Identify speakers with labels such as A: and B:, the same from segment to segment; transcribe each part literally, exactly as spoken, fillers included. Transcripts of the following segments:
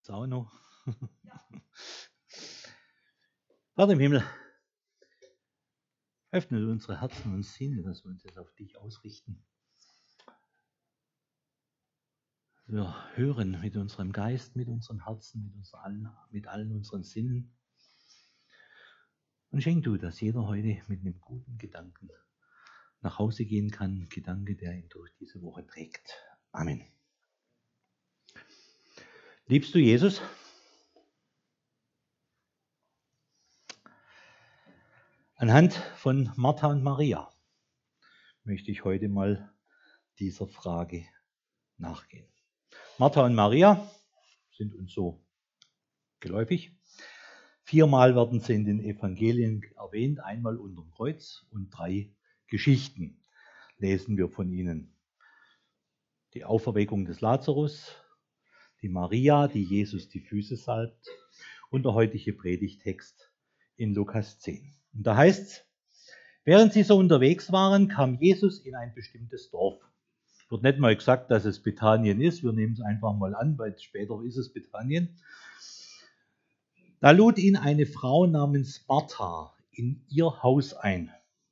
A: Auch noch. Vater im Himmel, öffne unsere Herzen und Sinne, dass wir uns jetzt auf dich ausrichten. Wir hören mit unserem Geist, mit unserem Herzen, mit, uns allen, mit allen unseren Sinnen. Und schenk du, dass jeder heute mit einem guten Gedanken nach Hause gehen kann, Gedanke, der ihn durch diese Woche trägt. Amen. Liebst du Jesus? Anhand von Martha und Maria möchte ich heute mal dieser Frage nachgehen. Martha und Maria sind uns so geläufig. Viermal werden sie in den Evangelien erwähnt, einmal unterm Kreuz, und drei Geschichten lesen wir von ihnen. Die Auferweckung des Lazarus, die Maria, die Jesus die Füße salbt, und der heutige Predigtext in Lukas zehn. Und da heißt es: Während sie so unterwegs waren, kam Jesus in ein bestimmtes Dorf. Wird nicht mal gesagt, dass es Bethanien ist, wir nehmen es einfach mal an, weil später ist es Bethanien. Da lud ihn eine Frau namens Martha in ihr Haus ein.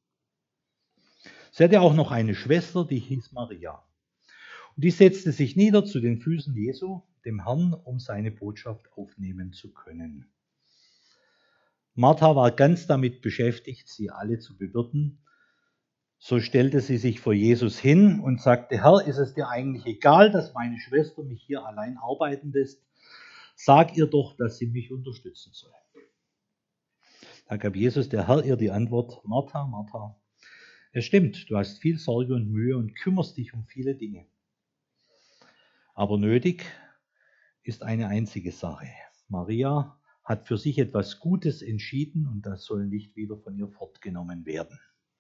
A: Sie hatte auch noch eine Schwester, die hieß Maria. Und die setzte sich nieder zu den Füßen Jesu, dem Herrn, um seine Botschaft aufnehmen zu können. Martha war ganz damit beschäftigt, sie alle zu bewirten. So stellte sie sich vor Jesus hin und sagte: Herr, ist es dir eigentlich egal, dass meine Schwester mich hier allein arbeiten lässt? Sag ihr doch, dass sie mich unterstützen soll. Da gab Jesus, der Herr, ihr die Antwort: Martha, Martha, es stimmt, du hast viel Sorge und Mühe und kümmerst dich um viele Dinge. Aber nötig ist eine einzige Sache. Maria hat für sich etwas Gutes entschieden und das soll nicht wieder von ihr fortgenommen werden.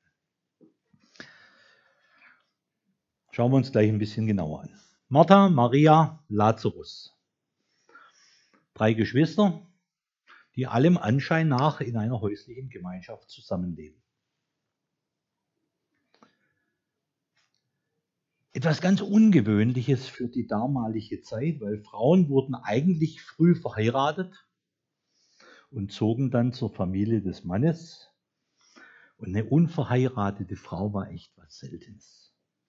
A: Schauen wir uns gleich ein bisschen genauer an. Martha, Maria, Lazarus. Drei Geschwister, die allem Anschein nach in einer häuslichen Gemeinschaft zusammenleben. Etwas ganz Ungewöhnliches für die damalige Zeit, weil Frauen wurden eigentlich früh verheiratet und zogen dann zur Familie des Mannes. Und eine unverheiratete Frau war echt was Seltenes.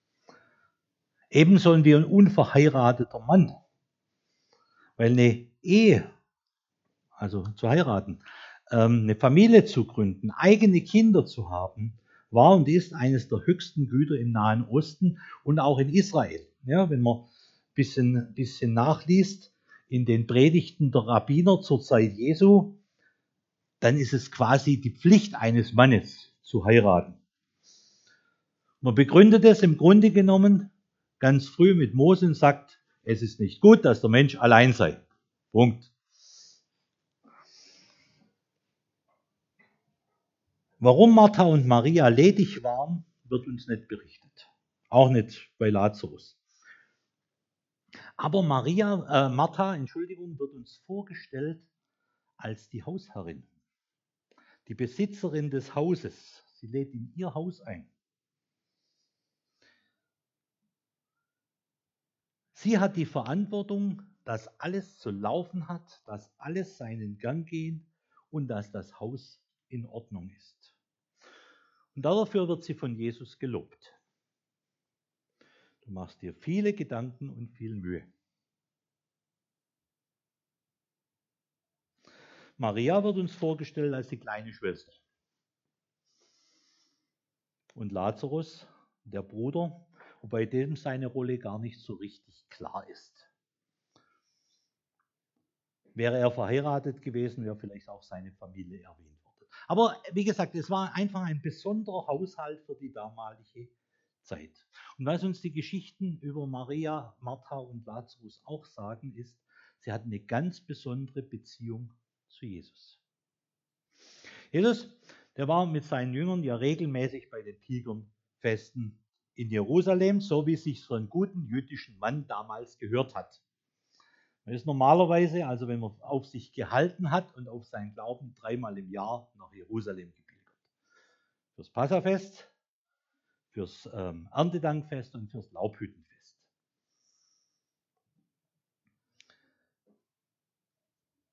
A: Ebenso wie ein unverheirateter Mann. Weil eine Ehe, also zu heiraten, eine Familie zu gründen, eigene Kinder zu haben, war und ist eines der höchsten Güter im Nahen Osten und auch in Israel. Ja, wenn man ein bisschen, bisschen nachliest in den Predigten der Rabbiner zur Zeit Jesu, dann ist es quasi die Pflicht eines Mannes zu heiraten. Man begründet es im Grunde genommen ganz früh mit Mose und sagt, es ist nicht gut, dass der Mensch allein sei. Punkt. Warum Martha und Maria ledig waren, wird uns nicht berichtet. Auch nicht bei Lazarus. Aber Maria, äh, Martha, Entschuldigung, wird uns vorgestellt als die Hausherrin, die Besitzerin des Hauses. Sie lädt in ihr Haus ein. Sie hat die Verantwortung, dass alles zu laufen hat, dass alles seinen Gang geht und dass das Haus in Ordnung ist. Und dafür wird sie von Jesus gelobt. Du machst dir viele Gedanken und viel Mühe. Maria wird uns vorgestellt als die kleine Schwester. Und Lazarus, der Bruder, wobei dem seine Rolle gar nicht so richtig klar ist. Wäre er verheiratet gewesen, wäre vielleicht auch seine Familie erwähnt worden. Aber wie gesagt, es war einfach ein besonderer Haushalt für die damalige Zeit. Und was uns die Geschichten über Maria, Martha und Lazarus auch sagen, ist, sie hatten eine ganz besondere Beziehung zu Jesus. Jesus, der war mit seinen Jüngern ja regelmäßig bei den Pilgerfesten in Jerusalem, so wie es sich für einen guten jüdischen Mann damals gehört hat. Man ist normalerweise, also wenn man auf sich gehalten hat und auf seinen Glauben, dreimal im Jahr nach Jerusalem gepilgert. Fürs Passafest, fürs ähm, Erntedankfest und fürs Laubhüttenfest.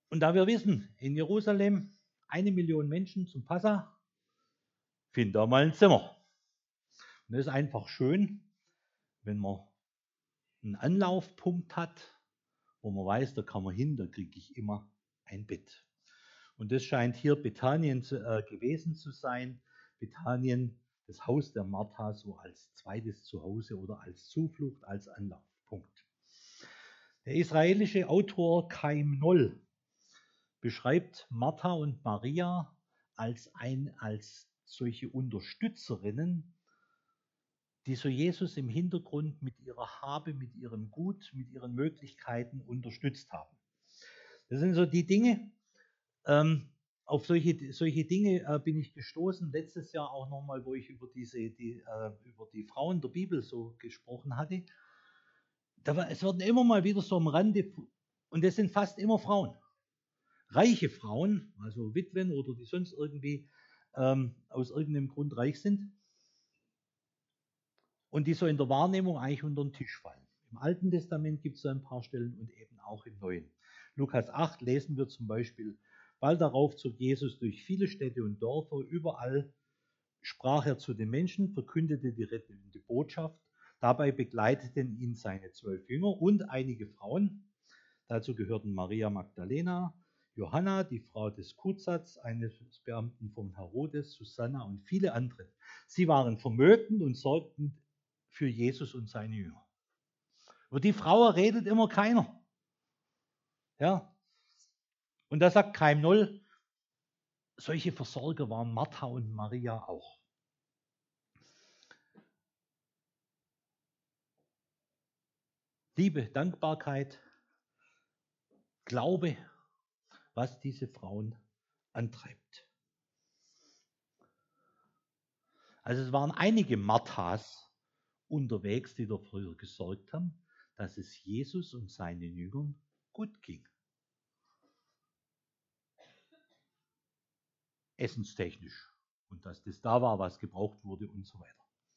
A: Und da wir wissen, in Jerusalem eine Million Menschen zum Passa, finden da mal ein Zimmer. Und das ist einfach schön, wenn man einen Anlaufpunkt hat, wo man weiß, da kann man hin, da kriege ich immer ein Bett. Und das scheint hier Bethanien zu, äh, gewesen zu sein. Bethanien, das Haus der Martha, so als zweites Zuhause oder als Zuflucht, als Anlaufpunkt. Der israelische Autor Chaim Noll beschreibt Martha und Maria als, ein, als solche Unterstützerinnen, die so Jesus im Hintergrund mit ihrer Habe, mit ihrem Gut, mit ihren Möglichkeiten unterstützt haben. Das sind so die Dinge, ähm, auf solche, solche Dinge äh, bin ich gestoßen, letztes Jahr auch nochmal, wo ich über, diese, die, äh, über die Frauen der Bibel so gesprochen hatte. Da war, es werden immer mal wieder so am Rande, und das sind fast immer Frauen. Reiche Frauen, also Witwen oder die sonst irgendwie ähm, aus irgendeinem Grund reich sind und die so in der Wahrnehmung eigentlich unter den Tisch fallen. Im Alten Testament gibt es so ein paar Stellen und eben auch im Neuen. Lukas acht lesen wir zum Beispiel: Bald darauf zog Jesus durch viele Städte und Dörfer, überall sprach er zu den Menschen, verkündete die rettende Botschaft. Dabei begleiteten ihn seine zwölf Jünger und einige Frauen. Dazu gehörten Maria Magdalena, Johanna, die Frau des Kuzats, eines Beamten von Herodes, Susanna und viele andere. Sie waren vermögend und sorgten für Jesus und seine Jünger. Über die Frau redet immer keiner. Ja. Und da sagt Chaim Noll, solche Versorger waren Martha und Maria auch. Liebe, Dankbarkeit, Glaube, was diese Frauen antreibt. Also es waren einige Marthas unterwegs, die dafür gesorgt haben, dass es Jesus und seinen Jüngern gut ging. Essenstechnisch. Und dass das da war, was gebraucht wurde und so weiter.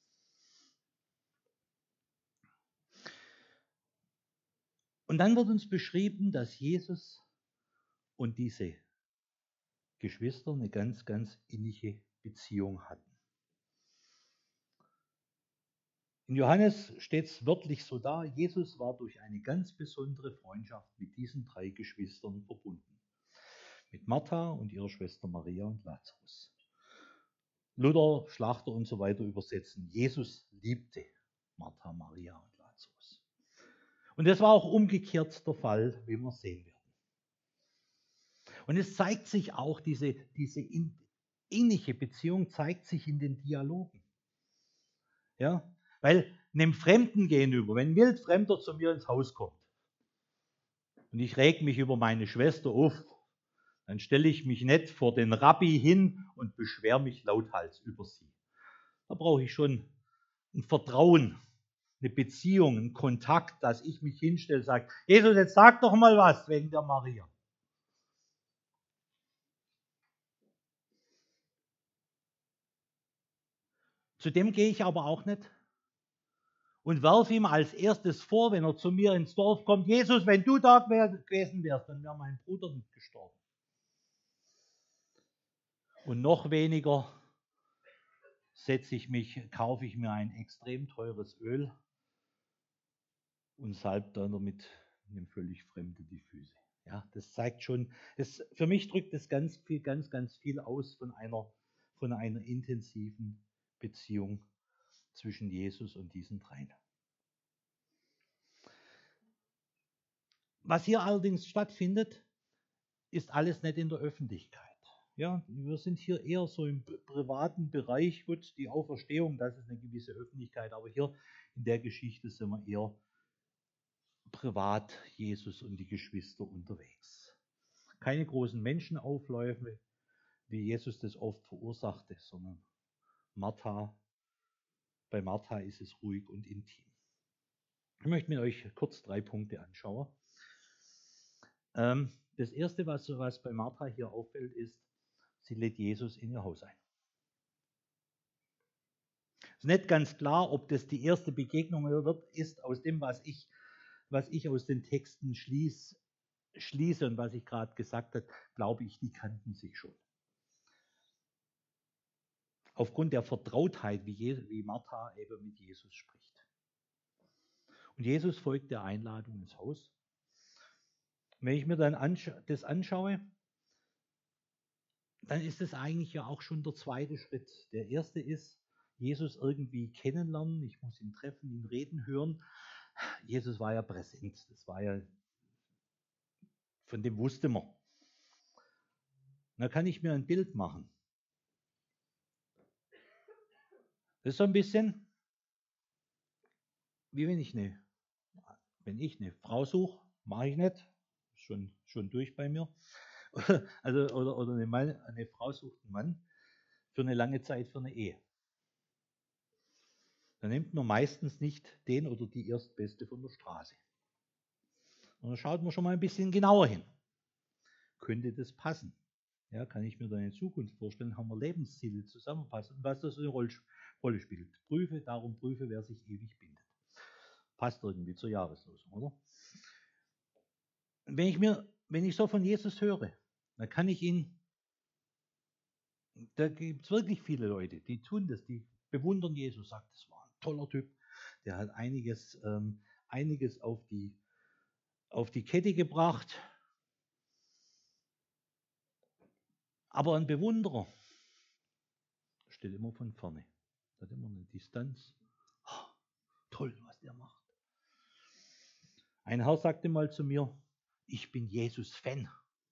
A: Und dann wird uns beschrieben, dass Jesus und diese Geschwister eine ganz, ganz innige Beziehung hatten. In Johannes steht es wörtlich so da: Jesus war durch eine ganz besondere Freundschaft mit diesen drei Geschwistern verbunden. Mit Martha und ihrer Schwester Maria und Lazarus. Luther, Schlachter und so weiter übersetzen: Jesus liebte Martha, Maria und Lazarus. Und das war auch umgekehrt der Fall, wie wir sehen werden. Und es zeigt sich auch, diese, diese innige Beziehung zeigt sich in den Dialogen. Ja? Weil einem Fremden gegenüber, wenn ein Wildfremder zu mir ins Haus kommt und ich reg mich über meine Schwester auf, dann stelle ich mich nicht vor den Rabbi hin und beschwere mich lauthals über sie. Da brauche ich schon ein Vertrauen, eine Beziehung, einen Kontakt, dass ich mich hinstelle und sage: Jesus, jetzt sag doch mal was wegen der Maria. Zu dem gehe ich aber auch nicht und werfe ihm als erstes vor, wenn er zu mir ins Dorf kommt: Jesus, wenn du da gewesen wärst, dann wäre mein Bruder nicht gestorben. Und noch weniger setze ich mich, kaufe ich mir ein extrem teures Öl und salbe dann damit einem völlig Fremden die Füße. Ja, das zeigt schon, das, für mich drückt das ganz viel, ganz, ganz viel aus von einer, von einer intensiven Beziehung zwischen Jesus und diesen dreien. Was hier allerdings stattfindet, ist alles nicht in der Öffentlichkeit. Ja, wir sind hier eher so im privaten Bereich. Gut, die Auferstehung, das ist eine gewisse Öffentlichkeit, aber hier in der Geschichte sind wir eher privat, Jesus und die Geschwister unterwegs. Keine großen Menschenaufläufe, wie Jesus das oft verursachte, sondern Martha, bei Martha ist es ruhig und intim. Ich möchte mit euch kurz drei Punkte anschauen. Ähm, das erste, was, was bei Martha hier auffällt, ist, sie lädt Jesus in ihr Haus ein. Es ist nicht ganz klar, ob das die erste Begegnung wird, ist aus dem, was ich, was ich aus den Texten schließe, schließe und was ich gerade gesagt habe, glaube ich, die kannten sich schon. Aufgrund der Vertrautheit, wie, Je- wie Martha eben mit Jesus spricht. Und Jesus folgt der Einladung ins Haus. Wenn ich mir dann anscha- das anschaue, dann ist es eigentlich ja auch schon der zweite Schritt. Der erste ist, Jesus irgendwie kennenlernen, ich muss ihn treffen, ihn reden hören. Jesus war ja präsent, das war ja, von dem wusste man. Da kann ich mir ein Bild machen. Das ist so ein bisschen, wie wenn ich eine, wenn ich eine Frau suche, mache ich nicht, ist schon, schon durch bei mir. Also, oder oder eine, Mann, eine Frau sucht einen Mann für eine lange Zeit für eine Ehe. Dann nimmt man meistens nicht den oder die Erstbeste von der Straße. Und dann schaut man schon mal ein bisschen genauer hin. Könnte das passen? Ja, kann ich mir dann in Zukunft vorstellen, haben wir Lebensziele zusammenpassen und was das eine Rolle spielt. Prüfe, darum prüfe, wer sich ewig bindet. Passt irgendwie zur Jahreslosung, oder? Wenn ich mir, wenn ich so von Jesus höre, dann kann ich ihn, da gibt es wirklich viele Leute, die tun das, die bewundern Jesus, sagt, das war ein toller Typ, der hat einiges, ähm, einiges auf die, auf die Kette gebracht. Aber ein Bewunderer steht immer von vorne, hat immer eine Distanz. Oh, toll, was der macht. Ein Herr sagte mal zu mir, ich bin Jesus-Fan.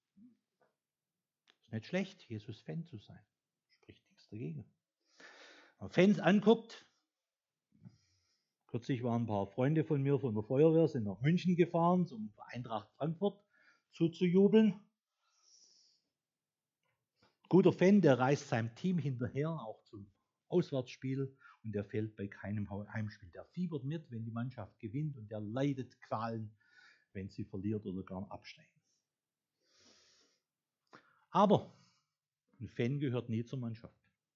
A: Ist nicht schlecht, Jesus-Fan zu sein. Spricht nichts dagegen. Wenn man Fans anguckt, kürzlich waren ein paar Freunde von mir von der Feuerwehr, sind nach München gefahren, zum Eintracht Frankfurt zuzujubeln. Guter Fan, der reist seinem Team hinterher, auch zum Auswärtsspiel, und der fehlt bei keinem Heimspiel. Der fiebert mit, wenn die Mannschaft gewinnt, und der leidet Qualen, wenn sie verliert oder gar absteigen. Aber ein Fan gehört nie zur Mannschaft.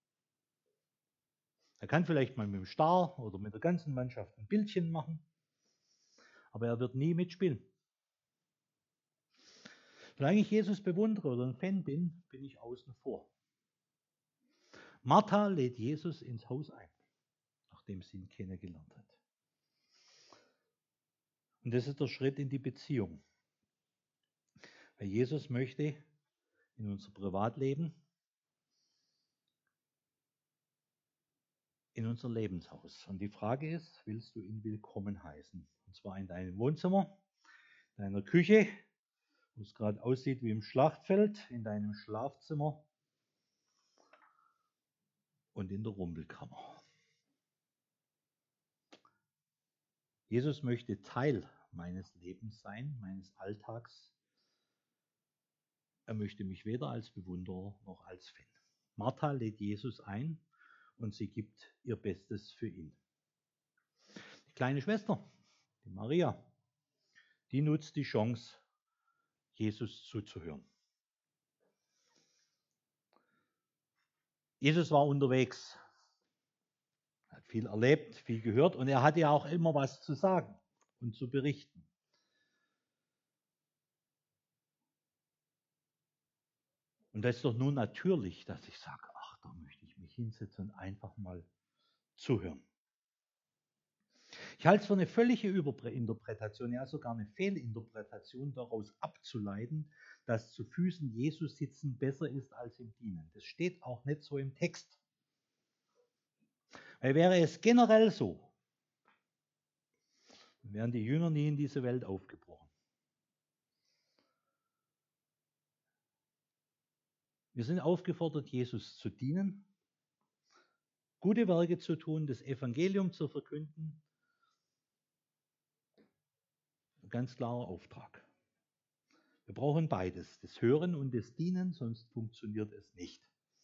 A: Er kann vielleicht mal mit dem Star oder mit der ganzen Mannschaft ein Bildchen machen, aber er wird nie mitspielen. Solange ich Jesus bewundere oder ein Fan bin, bin ich außen vor. Martha lädt Jesus ins Haus ein, nachdem sie ihn kennengelernt hat. Und das ist der Schritt in die Beziehung. Weil Jesus möchte in unser Privatleben, in unser Lebenshaus. Und die Frage ist, willst du ihn willkommen heißen? Und zwar in deinem Wohnzimmer, in deiner Küche, wo es gerade aussieht wie im Schlachtfeld, in deinem Schlafzimmer und in der Rumpelkammer. Jesus möchte Teil meines Lebens sein, meines Alltags. Er möchte mich weder als Bewunderer noch als Fan. Martha lädt Jesus ein und sie gibt ihr Bestes für ihn. Die kleine Schwester, die Maria, die nutzt die Chance, Jesus zuzuhören. Jesus war unterwegs, hat viel erlebt, viel gehört und er hatte ja auch immer was zu sagen und zu berichten. Und das ist doch nun natürlich, dass ich sage, ach, da möchte ich mich hinsetzen und einfach mal zuhören. Ich halte es für eine völlige Überinterpretation, ja sogar eine Fehlinterpretation, daraus abzuleiten, dass zu Füßen Jesus sitzen besser ist als im Dienen. Das steht auch nicht so im Text. Weil wäre es generell so, dann wären die Jünger nie in diese Welt aufgebrochen. Wir sind aufgefordert, Jesus zu dienen, gute Werke zu tun, das Evangelium zu verkünden. Ein ganz klarer Auftrag. Wir brauchen beides, das Hören und das Dienen, sonst funktioniert es nicht.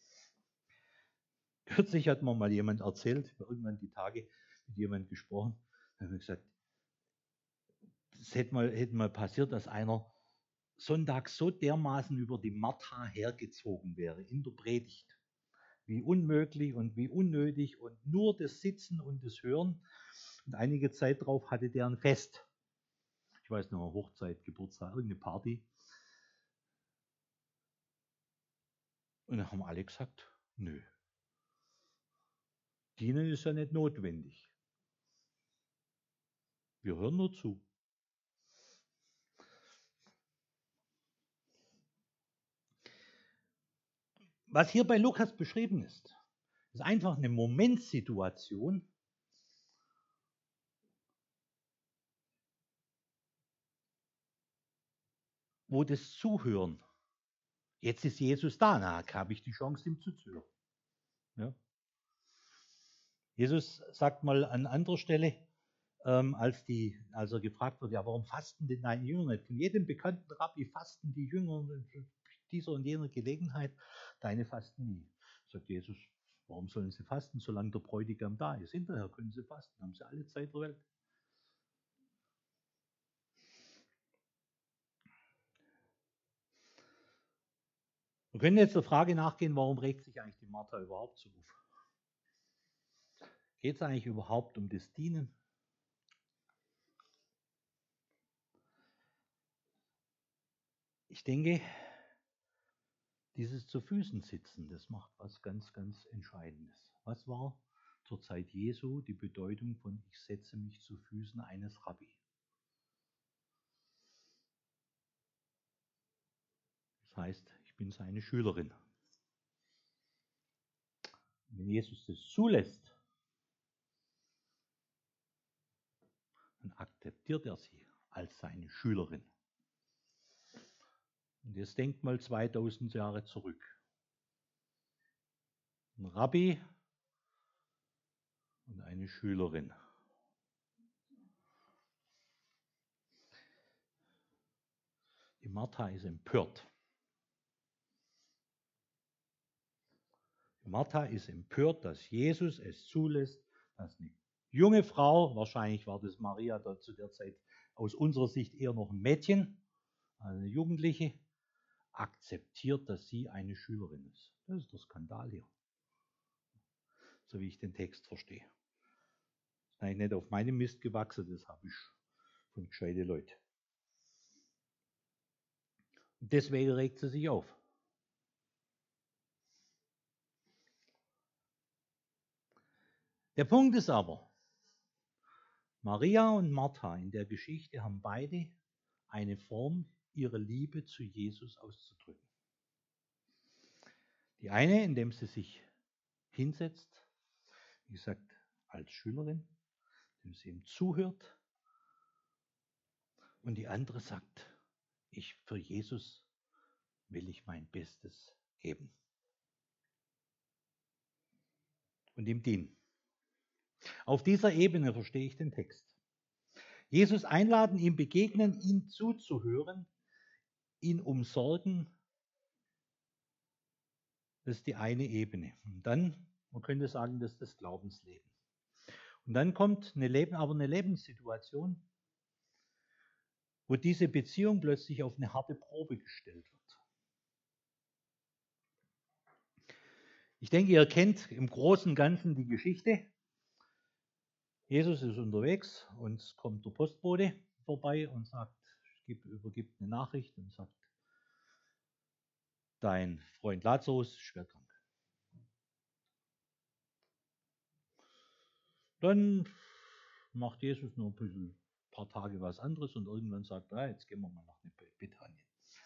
A: Kürzlich hat mir mal jemand erzählt, irgendwann die Tage mit jemandem gesprochen, da haben wir gesagt, es hätte mal, hätte mal passiert, dass einer sonntags so dermaßen über die Martha hergezogen wäre in der Predigt. Wie unmöglich und wie unnötig und nur das Sitzen und das Hören. Und einige Zeit darauf hatte der ein Fest. ich weiß noch, Hochzeit, Geburtstag, irgendeine Party. Und dann haben alle gesagt, nö, dienen ist ja nicht notwendig. Wir hören nur zu. Was hier bei Lukas beschrieben ist, ist einfach eine Momentsituation, wo das Zuhören, jetzt ist Jesus da, na, habe ich die Chance, ihm zuzuhören. Ja. Jesus sagt mal an anderer Stelle, ähm, als, die, als er gefragt wird, ja, warum fasten denn deine Jünger nicht? Von jedem bekannten Rabbi fasten die Jünger dieser und jener Gelegenheit, deine fasten nie. Sagt Jesus, warum sollen sie fasten, solange der Bräutigam da ist? Hinterher können sie fasten, haben sie alle Zeit der Welt. Wir können jetzt der Frage nachgehen, warum regt sich eigentlich die Martha überhaupt so auf? Geht es eigentlich überhaupt um das Dienen? Ich denke, dieses zu Füßen sitzen, das macht was ganz, ganz Entscheidendes. Was war zur Zeit Jesu die Bedeutung von ich setze mich zu Füßen eines Rabbi? Das heißt, ich bin seine Schülerin. Wenn Jesus das zulässt, dann akzeptiert er sie als seine Schülerin. Und jetzt denkt mal zweitausend Jahre zurück. Ein Rabbi und eine Schülerin. Die Martha ist empört. Die Martha ist empört, dass Jesus es zulässt, dass eine junge Frau, wahrscheinlich war das Maria da zu der Zeit aus unserer Sicht eher noch ein Mädchen, eine Jugendliche, akzeptiert, dass sie eine Schülerin ist. Das ist der Skandal hier. So wie ich den Text verstehe. Das ist eigentlich nicht auf meinem Mist gewachsen, das habe ich von gescheiten Leuten. Und deswegen regt sie sich auf. Der Punkt ist aber, Maria und Martha in der Geschichte haben beide eine Form, ihre Liebe zu Jesus auszudrücken. Die eine, indem sie sich hinsetzt, wie gesagt, als Schülerin, indem sie ihm zuhört. Und die andere sagt, ich für Jesus will ich mein Bestes geben. Und ihm dienen. Auf dieser Ebene verstehe ich den Text. Jesus einladen, ihm begegnen, ihm zuzuhören, ihn umsorgen, das ist die eine Ebene. Und dann, man könnte sagen, das ist das Glaubensleben. Und dann kommt eine Leben, aber eine Lebenssituation, wo diese Beziehung plötzlich auf eine harte Probe gestellt wird. Ich denke, ihr kennt im Großen und Ganzen die Geschichte. Jesus ist unterwegs und es kommt der Postbote vorbei und sagt, übergibt eine Nachricht und sagt, dein Freund Lazarus ist schwer krank. Dann macht Jesus noch ein bisschen, ein paar Tage was anderes und irgendwann sagt er, jetzt gehen wir mal nach Bethanien.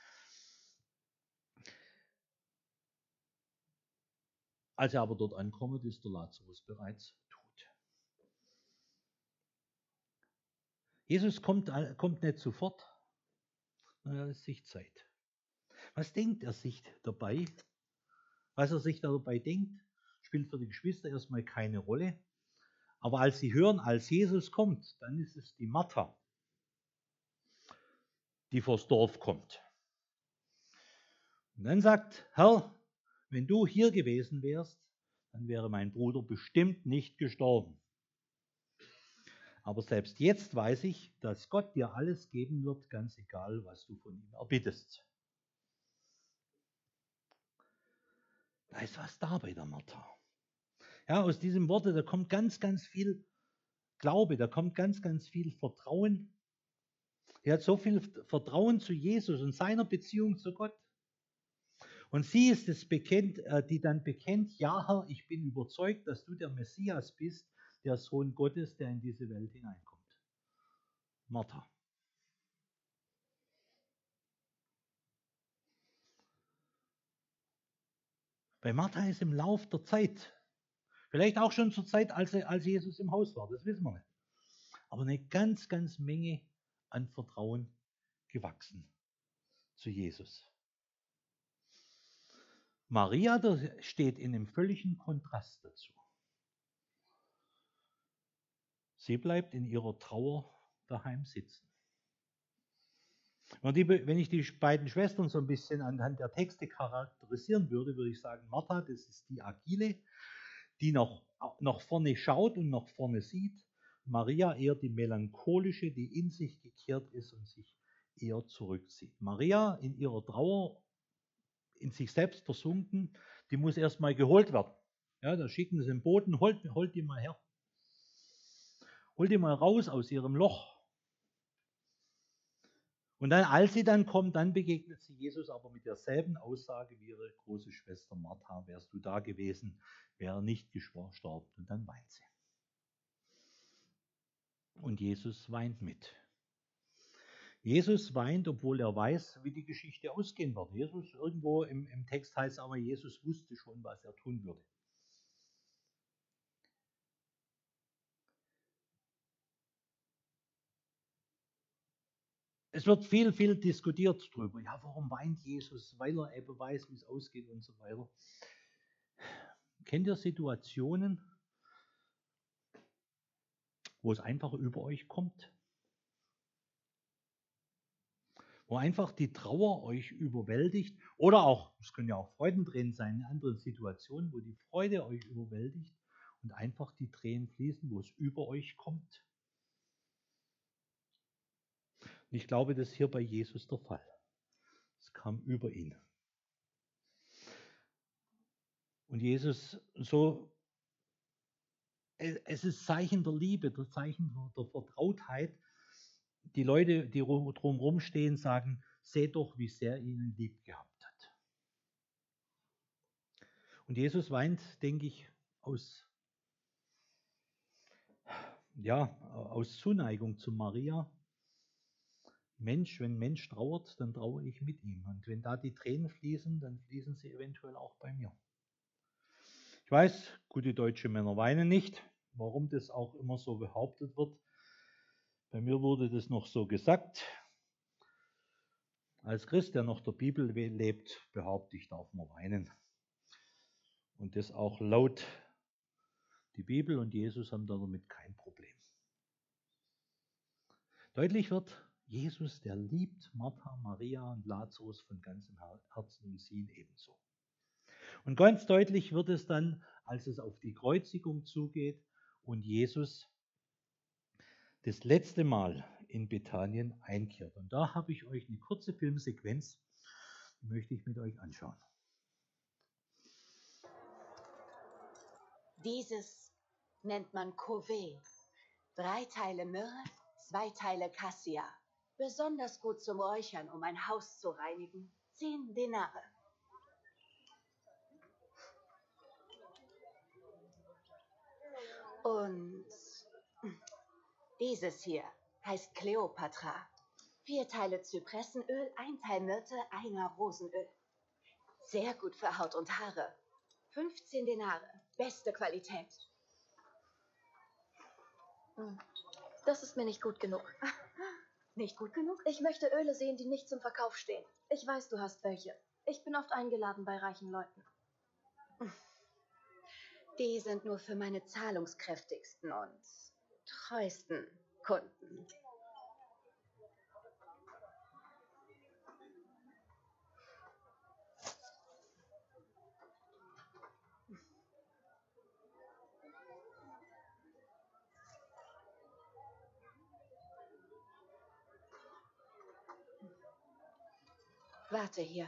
A: Als er aber dort ankommt, ist der Lazarus bereits tot. Jesus kommt, kommt nicht sofort, er lässt sich Zeit. Was denkt er sich dabei? Was er sich dabei denkt, spielt für die Geschwister erstmal keine Rolle. Aber als sie hören, als Jesus kommt, dann ist es die Martha, die vors Dorf kommt. Und dann sagt, Herr, wenn du hier gewesen wärst, dann wäre mein Bruder bestimmt nicht gestorben. Aber selbst jetzt weiß ich, dass Gott dir alles geben wird, ganz egal, was du von ihm erbittest. Da ist was da bei der Martha. Ja, aus diesem Worte, da kommt ganz, ganz viel Glaube, da kommt ganz, ganz viel Vertrauen. Die hat so viel Vertrauen zu Jesus und seiner Beziehung zu Gott. Und sie ist es bekennt, äh, die dann bekennt, ja Herr, ich bin überzeugt, dass du der Messias bist, der Sohn Gottes, der in diese Welt hineinkommt. Martha. Bei Martha ist im Lauf der Zeit, vielleicht auch schon zur Zeit, als, als Jesus im Haus war, das wissen wir nicht, aber eine ganz, ganz Menge an Vertrauen gewachsen zu Jesus. Maria steht in einem völligen Kontrast dazu. Sie bleibt in ihrer Trauer daheim sitzen. Und die, wenn ich die beiden Schwestern so ein bisschen anhand der Texte charakterisieren würde, würde ich sagen, Martha, das ist die Agile, die nach, nach vorne schaut und nach vorne sieht. Maria eher die melancholische, die in sich gekehrt ist und sich eher zurückzieht. Maria in ihrer Trauer, in sich selbst versunken, die muss erstmal geholt werden. Ja, da schicken sie den Boten, holt, holt die mal her. Holt die mal raus aus ihrem Loch. Und dann, als sie dann kommt, dann begegnet sie Jesus aber mit derselben Aussage wie ihre große Schwester Martha. Wärst du da gewesen, wäre nicht gestorben. Und dann weint sie. Und Jesus weint mit. Jesus weint, obwohl er weiß, wie die Geschichte ausgehen wird. Jesus, irgendwo im, im Text heißt es aber, Jesus wusste schon, was er tun würde. Es wird viel, viel diskutiert darüber. Ja, warum weint Jesus? Weil er eben weiß, wie es ausgeht und so weiter. Kennt ihr Situationen, wo es einfach über euch kommt? Wo einfach die Trauer euch überwältigt oder auch, es können ja auch Freudentränen sein in anderen Situationen, wo die Freude euch überwältigt und einfach die Tränen fließen, wo es über euch kommt. Und ich glaube, das ist hier bei Jesus der Fall. Es kam über ihn. Und Jesus, so, es ist Zeichen der Liebe, der Zeichen der Vertrautheit. Die Leute, die drumherum stehen, sagen, seht doch, wie sehr er ihn lieb gehabt hat. Und Jesus weint, denke ich, aus, ja, aus Zuneigung zu Maria. Mensch, wenn Mensch trauert, dann trauere ich mit ihm. Und wenn da die Tränen fließen, dann fließen sie eventuell auch bei mir. Ich weiß, gute deutsche Männer weinen nicht, warum das auch immer so behauptet wird. Bei mir wurde das noch so gesagt. Als Christ, der noch der Bibel lebt, behaupte ich, darf man weinen. Und das auch laut. Die Bibel und Jesus haben damit kein Problem. Deutlich wird, Jesus, der liebt Martha, Maria und Lazarus von ganzem Herzen und sie ihn ebenso. Und ganz deutlich wird es dann, als es auf die Kreuzigung zugeht und Jesus das letzte Mal in Bethanien einkehrt. Und da habe ich euch eine kurze Filmsequenz, die möchte ich mit euch anschauen.
B: Dieses nennt man Cuvée. Drei Teile Myrrhe, zwei Teile Cassia. Besonders gut zum Räuchern, um ein Haus zu reinigen. Zehn Denare. Und dieses hier heißt Kleopatra. Vier Teile Zypressenöl, ein Teil Myrte, einer Rosenöl. Sehr gut für Haut und Haare. fünfzehn Denare. Beste Qualität.
C: Das ist mir nicht gut genug.
B: Nicht gut genug?
C: Ich möchte Öle sehen, die nicht zum Verkauf stehen. Ich weiß, du hast welche. Ich bin oft eingeladen bei reichen Leuten.
B: Die sind nur für meine zahlungskräftigsten und treuesten Kunden. Warte hier.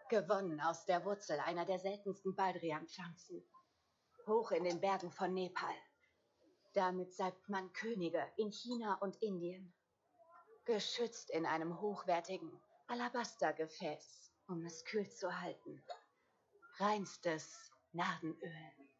B: Gewonnen aus der Wurzel einer der seltensten Baldrianpflanzen. Hoch in den Bergen von Nepal. Damit salbt man Könige in China und Indien. Geschützt in einem hochwertigen Alabastergefäß, um es kühl zu halten. Reinstes Nardenöl.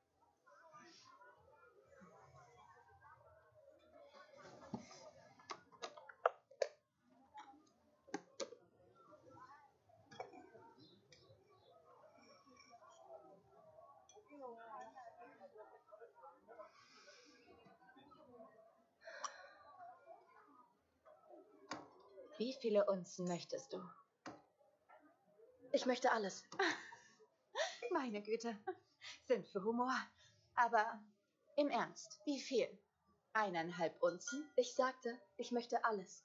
B: Wie viele Unzen möchtest du?
C: Ich möchte alles.
B: Meine Güte, sind für Humor. Aber im Ernst, wie viel? Eineinhalb Unzen?
C: Ich sagte, ich möchte alles.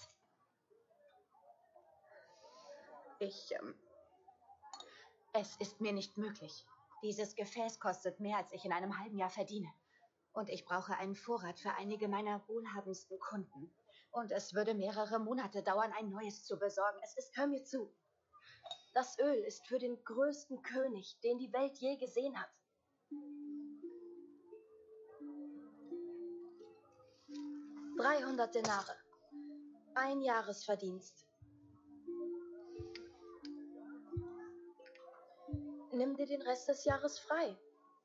B: Ich, ähm, es ist mir nicht möglich. Dieses Gefäß kostet mehr, als ich in einem halben Jahr verdiene. Und ich brauche einen Vorrat für einige meiner wohlhabendsten Kunden. Und es würde mehrere Monate dauern, ein neues zu besorgen. Es ist, hör mir zu.
C: Das Öl ist für den größten König, den die Welt je gesehen hat. dreihundert Denare. Ein Jahresverdienst. Nimm dir den Rest des Jahres frei.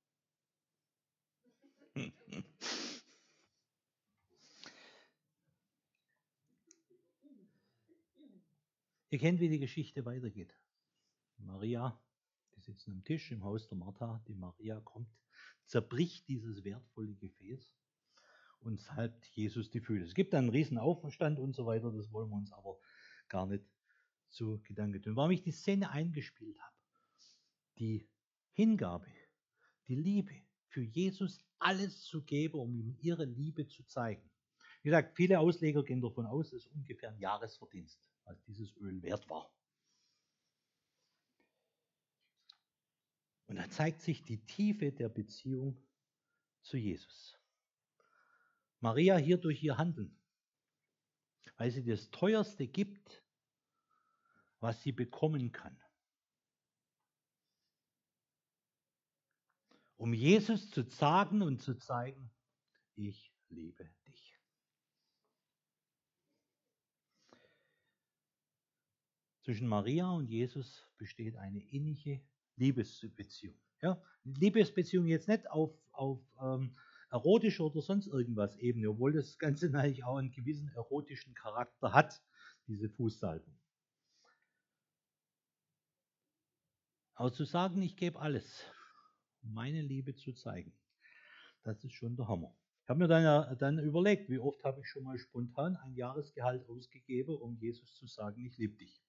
A: Ihr kennt, wie die Geschichte weitergeht. Maria, die sitzen am Tisch im Haus der Martha. Die Maria kommt, zerbricht dieses wertvolle Gefäß und salbt Jesus die Füße. Es gibt dann einen riesen Aufstand und so weiter, das wollen wir uns aber gar nicht zu Gedanken tun. Warum ich die Szene eingespielt habe, die Hingabe, die Liebe, für Jesus alles zu geben, um ihm ihre Liebe zu zeigen. Wie gesagt, viele Ausleger gehen davon aus, dass es ungefähr ein Jahresverdienst, als dieses Öl wert war. Und da zeigt sich die Tiefe der Beziehung zu Jesus. Maria hier durch ihr Handeln, weil sie das Teuerste gibt, was sie bekommen kann. Um Jesus zu sagen und zu zeigen, ich liebe dich. Zwischen Maria und Jesus besteht eine innige Liebesbeziehung. Ja? Liebesbeziehung jetzt nicht auf, auf ähm, erotischer oder sonst irgendwas Ebene, obwohl das Ganze natürlich auch einen gewissen erotischen Charakter hat, diese Fußsalbung. Aber zu sagen, ich gebe alles, um meine Liebe zu zeigen, das ist schon der Hammer. Ich habe mir dann, ja, dann überlegt, wie oft habe ich schon mal spontan ein Jahresgehalt ausgegeben, um Jesus zu sagen, ich liebe dich.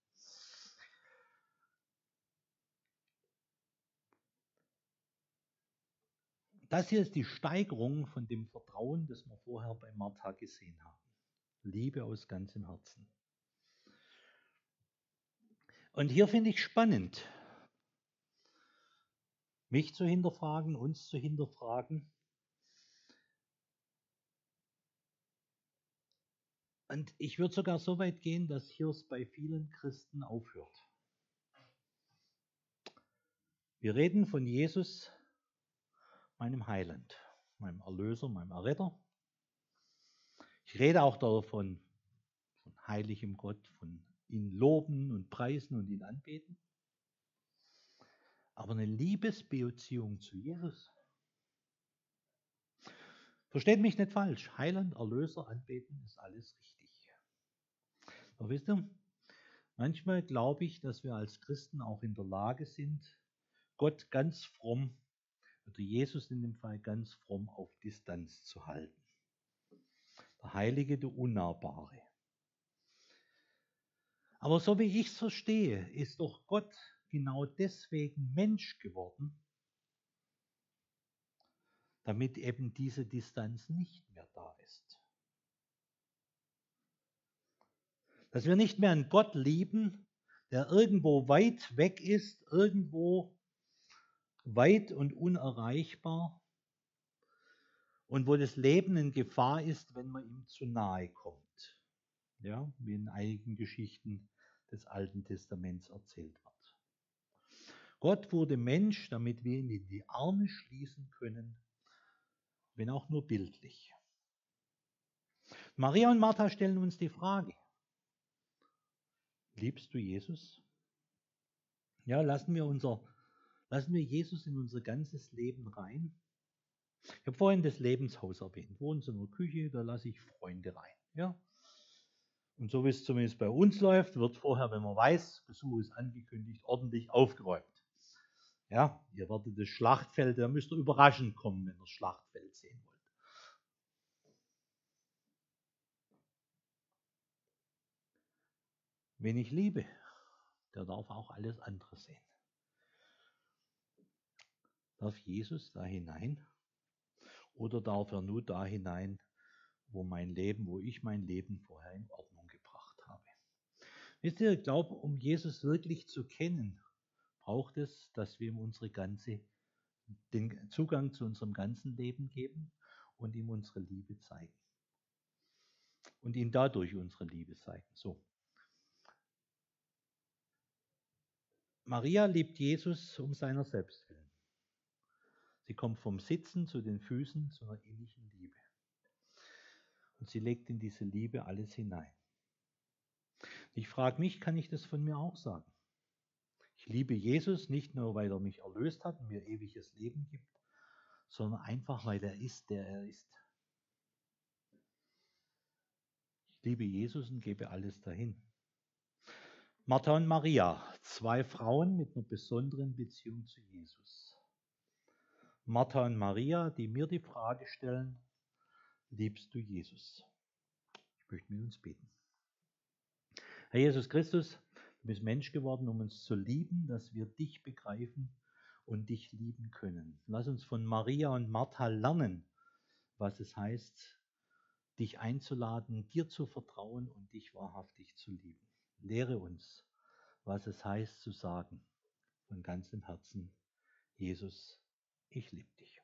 A: Das hier ist die Steigerung von dem Vertrauen, das wir vorher bei Martha gesehen haben. Liebe aus ganzem Herzen. Und hier finde ich spannend, mich zu hinterfragen, uns zu hinterfragen. Und ich würde sogar so weit gehen, dass hier es bei vielen Christen aufhört. Wir reden von Jesus, meinem Heiland, meinem Erlöser, meinem Erretter. Ich rede auch davon, von heiligem Gott, von ihn loben und preisen und ihn anbeten. Aber eine Liebesbeziehung zu Jesus. Versteht mich nicht falsch, Heiland, Erlöser, anbeten ist alles richtig. Aber wisst ihr, manchmal glaube ich, dass wir als Christen auch in der Lage sind, Gott ganz fromm, oder Jesus in dem Fall ganz fromm auf Distanz zu halten. Der Heilige, der Unnahbare. Aber so wie ich es verstehe, ist doch Gott genau deswegen Mensch geworden, damit eben diese Distanz nicht mehr da ist. Dass wir nicht mehr einen Gott lieben, der irgendwo weit weg ist, irgendwo weit und unerreichbar und wo das Leben in Gefahr ist, wenn man ihm zu nahe kommt. Ja, wie in einigen Geschichten des Alten Testaments erzählt wird. Gott wurde Mensch, damit wir ihn in die Arme schließen können, wenn auch nur bildlich. Maria und Martha stellen uns die Frage: Liebst du Jesus? Ja, lassen wir, unser, lassen wir Jesus in unser ganzes Leben rein. Ich habe vorhin das Lebenshaus erwähnt. Wohnzimmer, Küche, da lasse ich Freunde rein. Ja? Und so wie es zumindest bei uns läuft, wird vorher, wenn man weiß, Besuch ist angekündigt, ordentlich aufgeräumt. Ja, ihr werdet das Schlachtfeld, da müsst ihr überraschend kommen, wenn ihr das Schlachtfeld sehen wollt. Wen ich liebe, der darf auch alles andere sehen. Darf Jesus da hinein? Oder darf er nur da hinein, wo mein Leben, wo ich mein Leben vorher in Ordnung gebracht habe? Wisst ihr, ich glaube, um Jesus wirklich zu kennen, braucht es, dass wir ihm unsere ganze, den Zugang zu unserem ganzen Leben geben und ihm unsere Liebe zeigen. Und ihm dadurch unsere Liebe zeigen. So. Maria liebt Jesus um seiner selbst willen. Sie kommt vom Sitzen zu den Füßen zu einer innigen Liebe. Und sie legt in diese Liebe alles hinein. Ich frage mich, kann ich das von mir auch sagen? Ich liebe Jesus nicht nur, weil er mich erlöst hat und mir ewiges Leben gibt, sondern einfach, weil er ist, der er ist. Ich liebe Jesus und gebe alles dahin. Martha und Maria, zwei Frauen mit einer besonderen Beziehung zu Jesus. Martha und Maria, die mir die Frage stellen: Liebst du Jesus? Ich möchte mit uns beten. Herr Jesus Christus, du bist Mensch geworden, um uns zu lieben, dass wir dich begreifen und dich lieben können. Lass uns von Maria und Martha lernen, was es heißt, dich einzuladen, dir zu vertrauen und dich wahrhaftig zu lieben. Lehre uns, was es heißt zu sagen, von ganzem Herzen: Jesus, ich liebe dich.